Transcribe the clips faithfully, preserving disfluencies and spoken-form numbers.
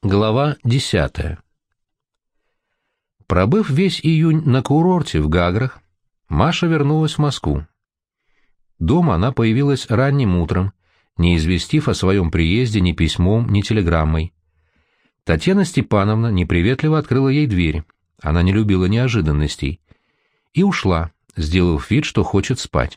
Глава десятая. Пробыв весь июнь на курорте в Гаграх, Маша вернулась в Москву. Дома она появилась ранним утром, не известив о своем приезде ни письмом, ни телеграммой. Татьяна Степановна неприветливо открыла ей дверь, она не любила неожиданностей, и ушла, сделав вид, что хочет спать.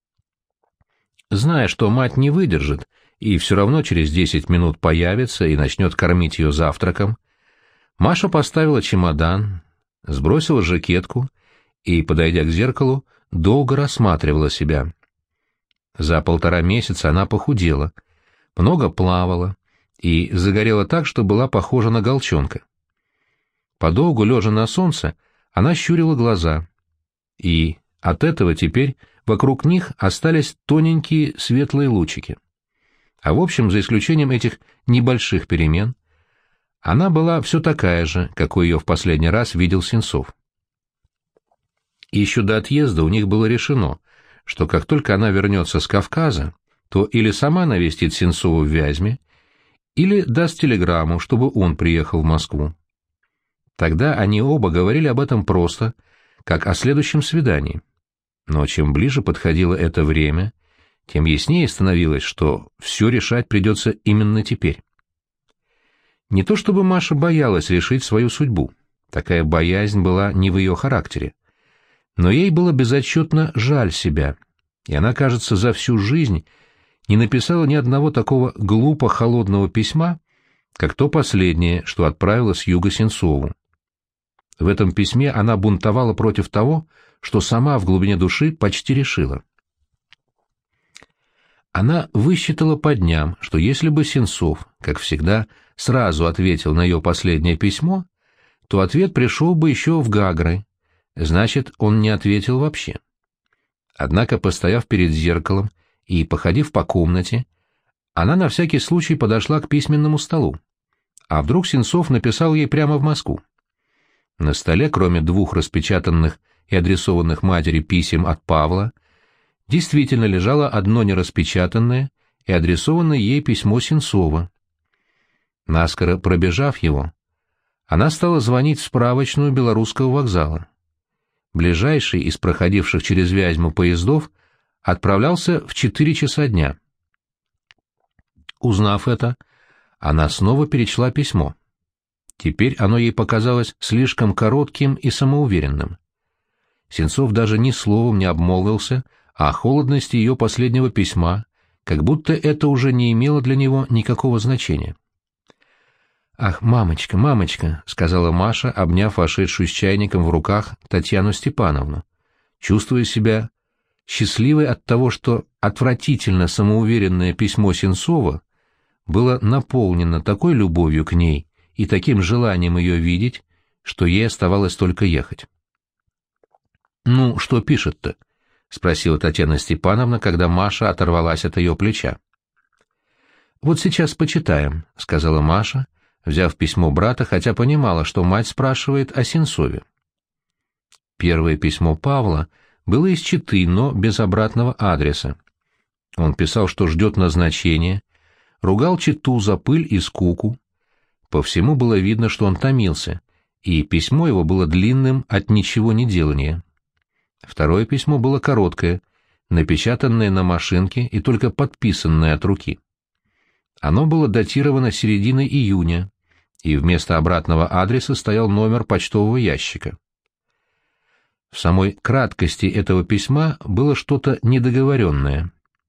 Зная, что мать не выдержит, и все равно через десять минут появится и начнет кормить ее завтраком, Маша поставила чемодан, сбросила жакетку и, подойдя к зеркалу, долго рассматривала себя. За полтора месяца она похудела, много плавала и загорела так, что была похожа на голчонка. Подолгу лежа на солнце, она щурила глаза, и от этого теперь вокруг них остались тоненькие светлые лучики. А в общем, за исключением этих небольших перемен, она была все такая же, какой ее в последний раз видел Сенцов. Еще до отъезда у них было решено, что как только она вернется с Кавказа, то или сама навестит Сенцова в Вязьме, или даст телеграмму, чтобы он приехал в Москву. Тогда они оба говорили об этом просто, как о следующем свидании. Но чем ближе подходило это время, тем яснее становилось, что все решать придется именно теперь. Не то чтобы Маша боялась решить свою судьбу, такая боязнь была не в ее характере, но ей было безотчетно жаль себя, и она, кажется, за всю жизнь не написала ни одного такого глупо-холодного письма, как то последнее, что отправила с юга Сенцову. В этом письме она бунтовала против того, что сама в глубине души почти решила. Она высчитала по дням, что если бы Сенцов, как всегда, сразу ответил на ее последнее письмо, то ответ пришел бы еще в Гагры, значит, он не ответил вообще. Однако, постояв перед зеркалом и походив по комнате, она на всякий случай подошла к письменному столу. А вдруг Сенцов написал ей прямо в Москву? На столе, кроме двух распечатанных и адресованных матери писем от Павла, действительно лежало одно нераспечатанное и адресованное ей письмо Сенцова. Наскоро пробежав его, она стала звонить в справочную Белорусского вокзала. Ближайший из проходивших через Вязьму поездов отправлялся в четыре часа дня. Узнав это, она снова перечла письмо. Теперь оно ей показалось слишком коротким и самоуверенным. Сенцов даже ни словом не обмолвился о холодности ее последнего письма, как будто это уже не имело для него никакого значения. «Ах, мамочка, мамочка», — сказала Маша, обняв вошедшую с чайником в руках Татьяну Степановну, чувствуя себя счастливой от того, что отвратительно самоуверенное письмо Сенцова было наполнено такой любовью к ней и таким желанием ее видеть, что ей оставалось только ехать. «Ну, что пишет-то?» — спросила Татьяна Степановна, когда Маша оторвалась от ее плеча. «Вот сейчас почитаем», — сказала Маша, взяв письмо брата, хотя понимала, что мать спрашивает о Сенцове. Первое письмо Павла было из Читы, но без обратного адреса. Он писал, что ждет назначения, ругал Читу за пыль и скуку. По всему было видно, что он томился, и письмо его было длинным от ничего не делания. Второе письмо было короткое, напечатанное на машинке и только подписанное от руки. Оно было датировано серединой июня, и вместо обратного адреса стоял номер почтового ящика. В самой краткости этого письма было что-то недоговоренное.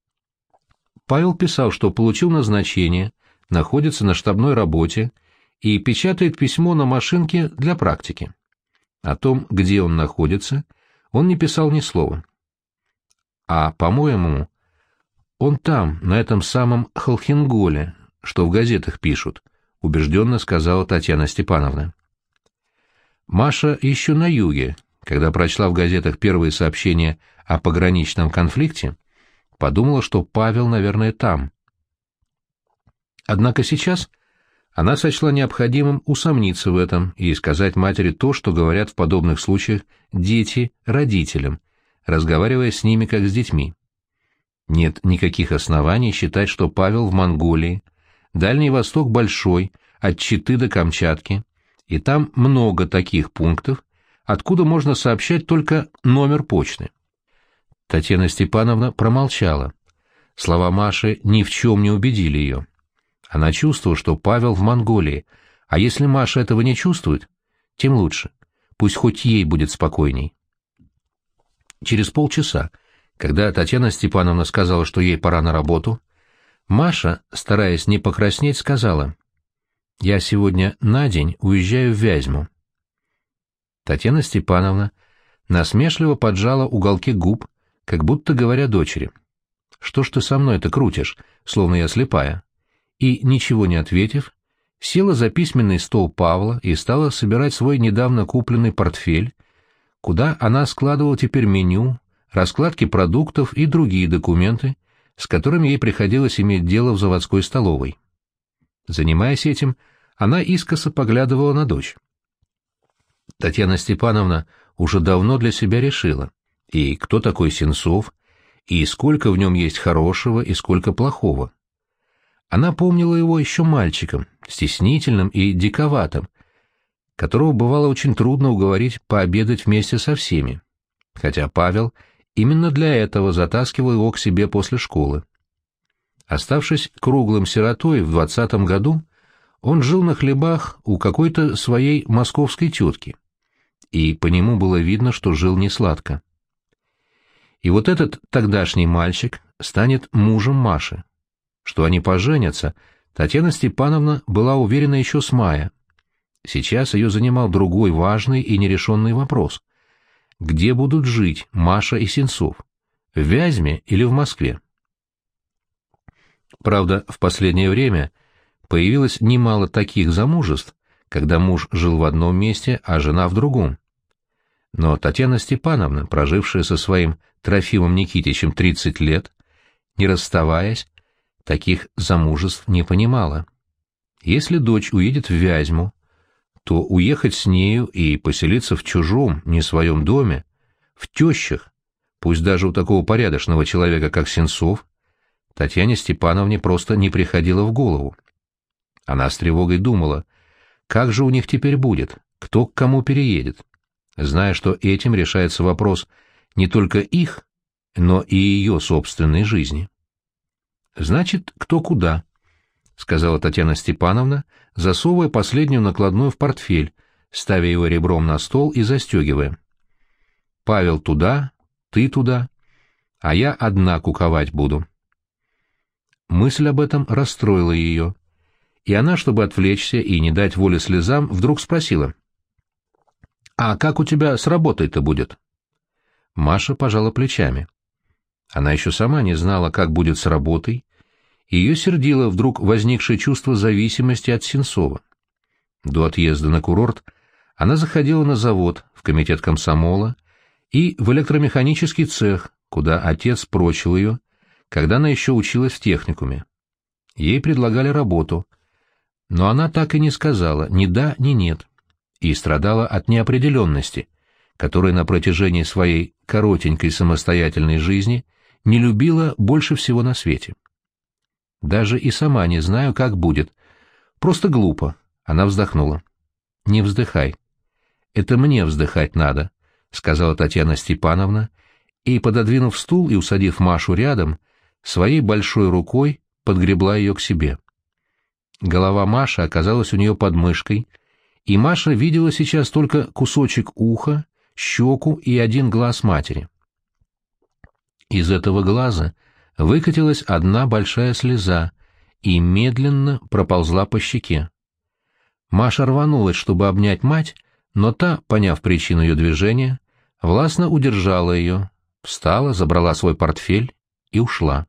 Павел писал, что получил назначение, находится на штабной работе и печатает письмо на машинке для практики. О том, где он находится, он не писал ни слова. А, по-моему, он там, на этом самом Холхенголе, что в газетах пишут, — убежденно сказала Татьяна Степановна. Маша еще на юге, когда прочла в газетах первые сообщения о пограничном конфликте, подумала, что Павел, наверное, там. Однако сейчас она сочла необходимым усомниться в этом и сказать матери то, что говорят в подобных случаях дети родителям, разговаривая с ними как с детьми. Нет никаких оснований считать, что Павел в Монголии, Дальний Восток большой, от Читы до Камчатки, и там много таких пунктов, откуда можно сообщать только номер почты. Татьяна Степановна промолчала. Слова Маши ни в чем не убедили ее. Она чувствовала, что Павел в Монголии, а если Маша этого не чувствует, тем лучше. Пусть хоть ей будет спокойней. Через полчаса, когда Татьяна Степановна сказала, что ей пора на работу, Маша, стараясь не покраснеть, сказала: «Я сегодня на день уезжаю в Вязьму». Татьяна Степановна насмешливо поджала уголки губ, как будто говоря дочери: «Что ж ты со мной-то крутишь, словно я слепая?» И, ничего не ответив, села за письменный стол Павла и стала собирать свой недавно купленный портфель, куда она складывала теперь меню, раскладки продуктов и другие документы, с которыми ей приходилось иметь дело в заводской столовой. Занимаясь этим, она искоса поглядывала на дочь. Татьяна Степановна уже давно для себя решила, и кто такой Сенцов, и сколько в нем есть хорошего и сколько плохого. Она помнила его еще мальчиком, стеснительным и диковатым, которого бывало очень трудно уговорить пообедать вместе со всеми, хотя Павел именно для этого затаскивал его к себе после школы. Оставшись круглым сиротой в двадцатом году, он жил на хлебах у какой-то своей московской тетки, и по нему было видно, что жил несладко. И вот этот тогдашний мальчик станет мужем Маши. Что они поженятся, Татьяна Степановна была уверена еще с мая. Сейчас ее занимал другой важный и нерешенный вопрос. Где будут жить Маша и Сенцов? В Вязьме или в Москве? Правда, в последнее время появилось немало таких замужеств, когда муж жил в одном месте, а жена в другом. Но Татьяна Степановна, прожившая со своим Трофимом Никитичем тридцать лет, не расставаясь, таких замужеств не понимала. Если дочь уедет в Вязьму, то уехать с нею и поселиться в чужом, не своем доме, в тещах, пусть даже у такого порядочного человека, как Сенцов, Татьяне Степановне просто не приходило в голову. Она с тревогой думала, как же у них теперь будет, кто к кому переедет, зная, что этим решается вопрос не только их, но и ее собственной жизни. «Значит, кто куда», — сказала Татьяна Степановна, засовывая последнюю накладную в портфель, ставя его ребром на стол и застегивая. «Павел туда, ты туда, а я одна куковать буду». Мысль об этом расстроила ее, и она, чтобы отвлечься и не дать воли слезам, вдруг спросила: «А как у тебя с работой-то будет?» Маша пожала плечами. Она еще сама не знала, как будет с работой, и ее сердило вдруг возникшее чувство зависимости от Сенцова. До отъезда на курорт она заходила на завод, в комитет комсомола и в электромеханический цех, куда отец прочил ее, когда она еще училась в техникуме. Ей предлагали работу, но она так и не сказала ни да, ни нет, и страдала от неопределенности, которой на протяжении своей коротенькой самостоятельной жизни не любила больше всего на свете. «Даже и сама не знаю, как будет. Просто глупо», — она вздохнула. «Не вздыхай. Это мне вздыхать надо», — сказала Татьяна Степановна, и, пододвинув стул и усадив Машу рядом, своей большой рукой подгребла ее к себе. Голова Маши оказалась у нее под мышкой, и Маша видела сейчас только кусочек уха, щеку и один глаз матери. Из этого глаза выкатилась одна большая слеза и медленно проползла по щеке. Маша рванулась, чтобы обнять мать, но та, поняв причину ее движения, властно удержала ее, встала, забрала свой портфель и ушла.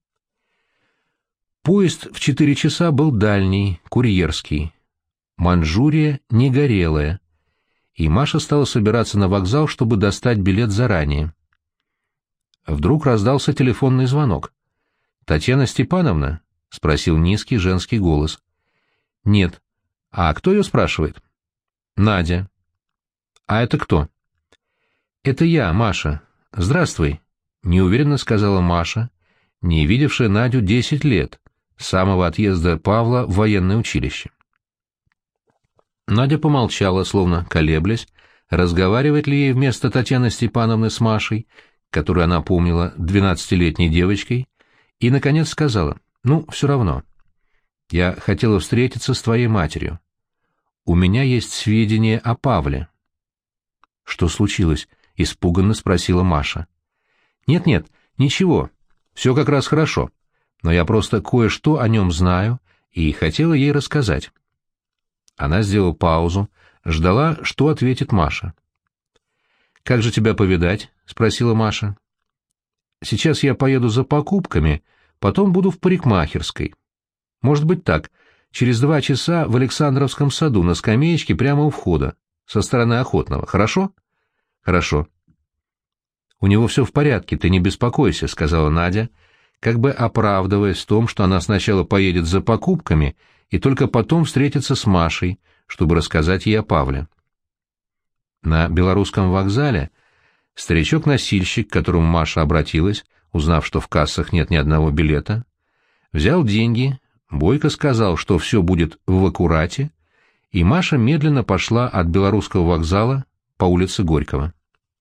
Поезд в четыре часа был дальний, курьерский. Манчжурия не горелая, и Маша стала собираться на вокзал, чтобы достать билет заранее. Вдруг раздался телефонный звонок. «Татьяна Степановна?» — спросил низкий женский голос. «Нет. А кто ее спрашивает?» «Надя». «А это кто?» «Это я, Маша. Здравствуй», — неуверенно сказала Маша, не видевшая Надю десять лет, с самого отъезда Павла в военное училище. Надя помолчала, словно колеблясь, разговаривать ли ей вместо Татьяны Степановны с Машей, которую она помнила двенадцатилетней девочкой, и, наконец, сказала: «Ну, все равно. Я хотела встретиться с твоей матерью. У меня есть сведения о Павле». «Что случилось?» — испуганно спросила Маша. «Нет-нет, ничего, все как раз хорошо, но я просто кое-что о нем знаю и хотела ей рассказать». Она сделала паузу, ждала, что ответит Маша. «Как же тебя повидать?» — спросила Маша. «Сейчас я поеду за покупками, потом буду в парикмахерской. Может быть так, через два часа в Александровском саду на скамеечке прямо у входа, со стороны Охотного. Хорошо?» «Хорошо». «У него все в порядке, ты не беспокойся», — сказала Надя, как бы оправдываясь в том, что она сначала поедет за покупками и только потом встретится с Машей, чтобы рассказать ей о Павле. На Белорусском вокзале старичок-носильщик, к которому Маша обратилась, узнав, что в кассах нет ни одного билета, взял деньги, бойко сказал, что все будет в аккурате, и Маша медленно пошла от Белорусского вокзала по улице Горького.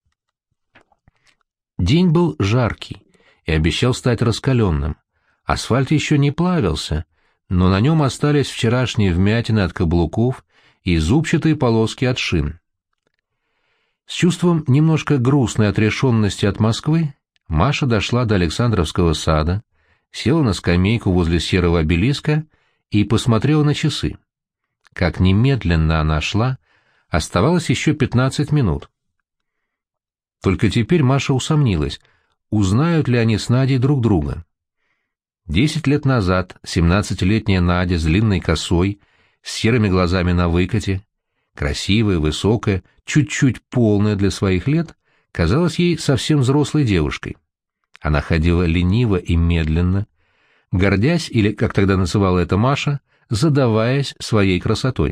День был жаркий и обещал стать раскаленным. Асфальт еще не плавился, но на нем остались вчерашние вмятины от каблуков и зубчатые полоски от шин. С чувством немножко грустной отрешенности от Москвы Маша дошла до Александровского сада, села на скамейку возле серого обелиска и посмотрела на часы. Как немедленно она шла, оставалось еще пятнадцать минут. Только теперь Маша усомнилась, узнают ли они с Надей друг друга. Десять лет назад семнадцатилетняя Надя с длинной косой, с серыми глазами на выкате, красивая, высокая, чуть-чуть полная для своих лет, казалась ей совсем взрослой девушкой. Она ходила лениво и медленно, гордясь, или, как тогда называла это Маша, задаваясь своей красотой.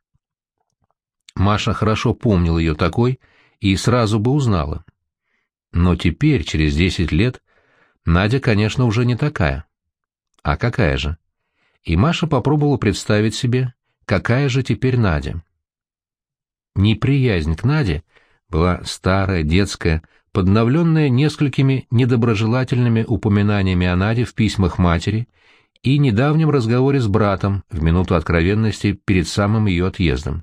Маша хорошо помнила ее такой и сразу бы узнала. Но теперь, через десять лет, Надя, конечно, уже не такая. А какая же? И Маша попробовала представить себе, какая же теперь Надя. Неприязнь к Наде была старая, детская, подновленная несколькими недоброжелательными упоминаниями о Наде в письмах матери и недавнем разговоре с братом в минуту откровенности перед самым ее отъездом.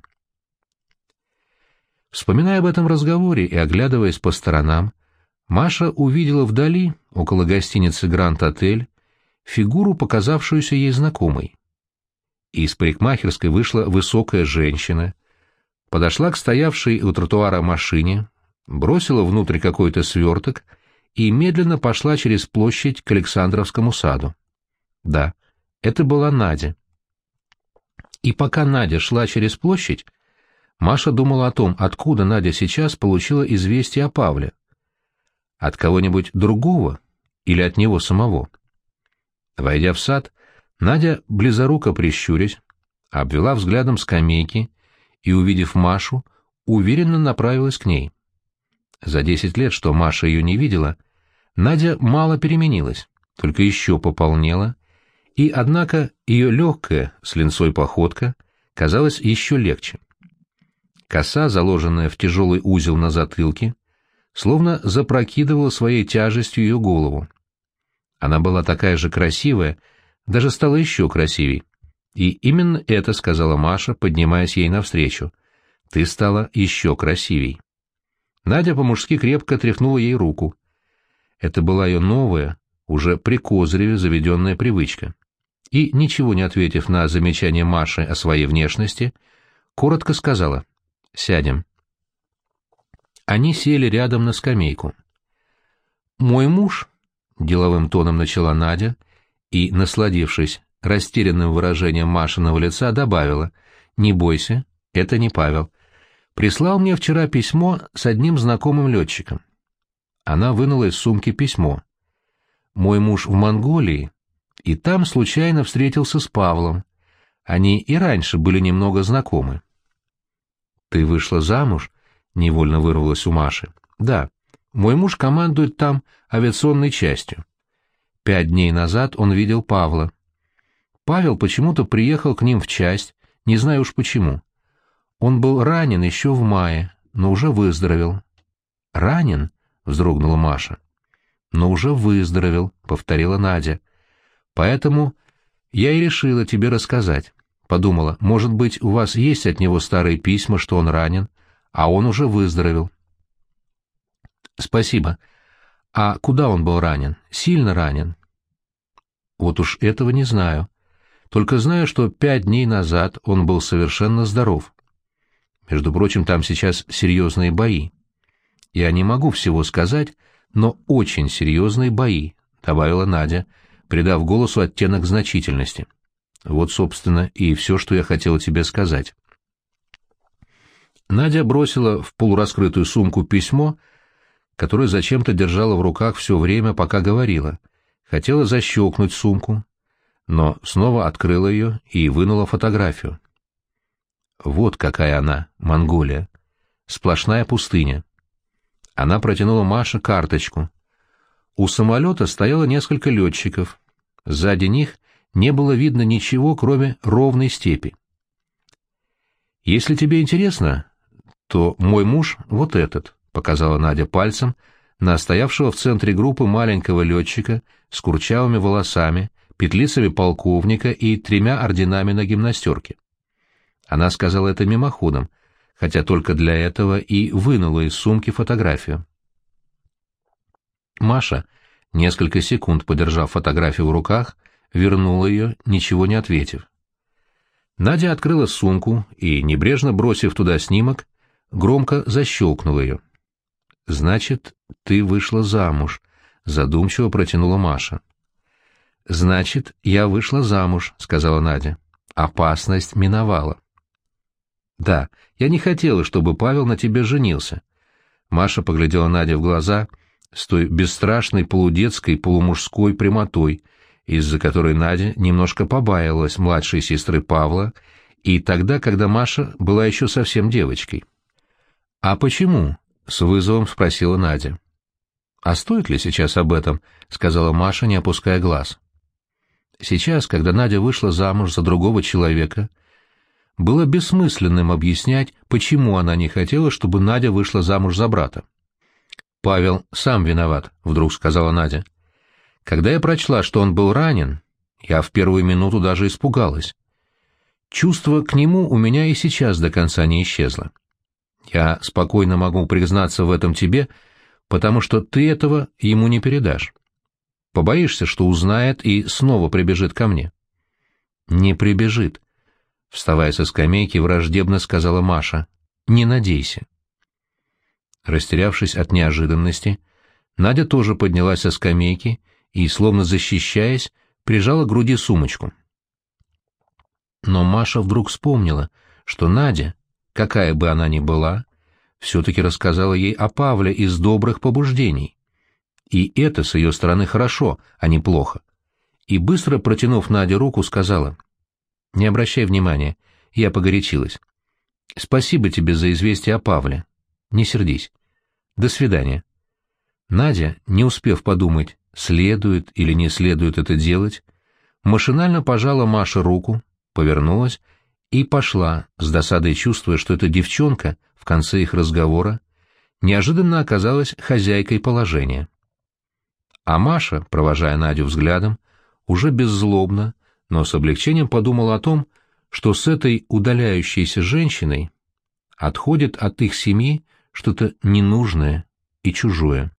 Вспоминая об этом разговоре и оглядываясь по сторонам, Маша увидела вдали, около гостиницы «Гранд-отель», фигуру, показавшуюся ей знакомой. Из парикмахерской вышла высокая женщина, подошла к стоявшей у тротуара машине, бросила внутрь какой-то сверток и медленно пошла через площадь к Александровскому саду. Да, это была Надя. И пока Надя шла через площадь, Маша думала о том, откуда Надя сейчас получила известие о Павле. От кого-нибудь другого или от него самого? Войдя в сад, Надя, близоруко прищурясь, обвела взглядом скамейки и, увидев Машу, уверенно направилась к ней. За десять лет, что Маша ее не видела, Надя мало переменилась, только еще пополнела, и, однако, ее легкая, с линцой походка, казалась еще легче. Коса, заложенная в тяжелый узел на затылке, словно запрокидывала своей тяжестью ее голову. Она была такая же красивая, даже стала еще красивей. И именно это сказала Маша, поднимаясь ей навстречу. «Ты стала еще красивей». Надя по-мужски крепко тряхнула ей руку. Это была ее новая, уже при Козыреве заведенная привычка. И, ничего не ответив на замечание Маши о своей внешности, коротко сказала: «Сядем». Они сели рядом на скамейку. «Мой муж», — деловым тоном начала Надя, и, насладившись растерянным выражением Машиного лица, добавила: «Не бойся, это не Павел. Прислал мне вчера письмо с одним знакомым летчиком». Она вынула из сумки письмо. «Мой муж в Монголии, и там случайно встретился с Павлом. Они и раньше были немного знакомы». «Ты вышла замуж?» — невольно вырвалось у Маши. «Да. Мой муж командует там авиационной частью. Пять дней назад он видел Павла. Павел почему-то приехал к ним в часть, не знаю уж почему. Он был ранен еще в мае, но уже выздоровел. «Ранен?» — вздрогнула Маша. «Но уже выздоровел», — повторила Надя. «Поэтому я и решила тебе рассказать. Подумала, может быть, у вас есть от него старые письма, что он ранен, а он уже выздоровел». «Спасибо. А куда он был ранен? Сильно ранен?» «Вот уж этого не знаю. Только знаю, что пять дней назад он был совершенно здоров. Между прочим, там сейчас серьезные бои. Я не могу всего сказать, но очень серьезные бои», — добавила Надя, придав голосу оттенок значительности. «Вот, собственно, и все, что я хотела тебе сказать». Надя бросила в полураскрытую сумку письмо, которое зачем-то держала в руках все время, пока говорила. Хотела защелкнуть сумку, но снова открыла ее и вынула фотографию. Вот какая она, Монголия. Сплошная пустыня. Она протянула Маше карточку. У самолета стояло несколько летчиков. Сзади них не было видно ничего, кроме ровной степи. «Если тебе интересно, то мой муж вот этот», — показала Надя пальцем на стоявшего в центре группы маленького летчика с курчавыми волосами, петлицами полковника и тремя орденами на гимнастерке. Она сказала это мимоходом, хотя только для этого и вынула из сумки фотографию. Маша, несколько секунд подержав фотографию в руках, вернула ее, ничего не ответив. Надя открыла сумку и, небрежно бросив туда снимок, громко защелкнула ее. «Значит, ты вышла замуж», — задумчиво протянула Маша. «Значит, я вышла замуж», — сказала Надя. «Опасность миновала». «Да, я не хотела, чтобы Павел на тебе женился». Маша поглядела Наде в глаза с той бесстрашной полудетской полумужской прямотой, из-за которой Надя немножко побаивалась младшей сестры Павла, и тогда, когда Маша была еще совсем девочкой. «А почему?» — с вызовом спросила Надя. «А стоит ли сейчас об этом?» — сказала Маша, не опуская глаз. Сейчас, когда Надя вышла замуж за другого человека, было бессмысленным объяснять, почему она не хотела, чтобы Надя вышла замуж за брата. «Павел сам виноват», — вдруг сказала Надя. «Когда я прочла, что он был ранен, я в первую минуту даже испугалась. Чувство к нему у меня и сейчас до конца не исчезло. Я спокойно могу признаться в этом тебе, потому что ты этого ему не передашь. Побоишься, что узнает и снова прибежит ко мне?» «Не прибежит», — вставая со скамейки, враждебно сказала Маша. «Не надейся». Растерявшись от неожиданности, Надя тоже поднялась со скамейки и, словно защищаясь, прижала к груди сумочку. Но Маша вдруг вспомнила, что Надя, какая бы она ни была, все-таки рассказала ей о Павле из добрых побуждений. И это с ее стороны хорошо, а не плохо. И быстро протянув Наде руку, сказала: «Не обращай внимания, я погорячилась. Спасибо тебе за известие о Павле. Не сердись. До свидания». Надя, не успев подумать, следует или не следует это делать, машинально пожала Маше руку, повернулась и пошла, с досадой чувствуя, что эта девчонка в конце их разговора неожиданно оказалась хозяйкой положения. А Маша, провожая Надю взглядом, уже беззлобно, но с облегчением подумала о том, что с этой удаляющейся женщиной отходит от их семьи что-то ненужное и чужое.